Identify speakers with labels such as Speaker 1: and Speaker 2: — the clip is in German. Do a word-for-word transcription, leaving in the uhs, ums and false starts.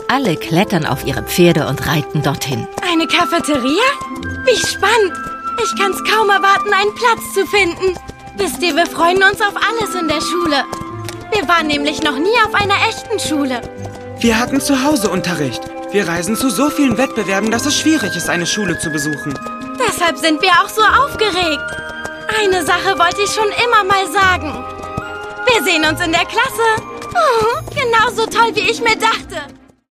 Speaker 1: Alle klettern auf ihre Pferde und reiten dorthin.
Speaker 2: Eine Cafeteria? Wie spannend! Ich kann's kaum erwarten, einen Platz zu finden. Wisst ihr, wir freuen uns auf alles in der Schule. Wir waren nämlich noch nie auf einer echten Schule.
Speaker 3: Wir hatten zu Hause Unterricht. Wir reisen zu so vielen Wettbewerben, dass es schwierig ist, eine Schule zu besuchen.
Speaker 2: Deshalb sind wir auch so aufgeregt. Eine Sache wollte ich schon immer mal sagen. Wir sehen uns in der Klasse. Oh, genauso toll, wie ich mir dachte.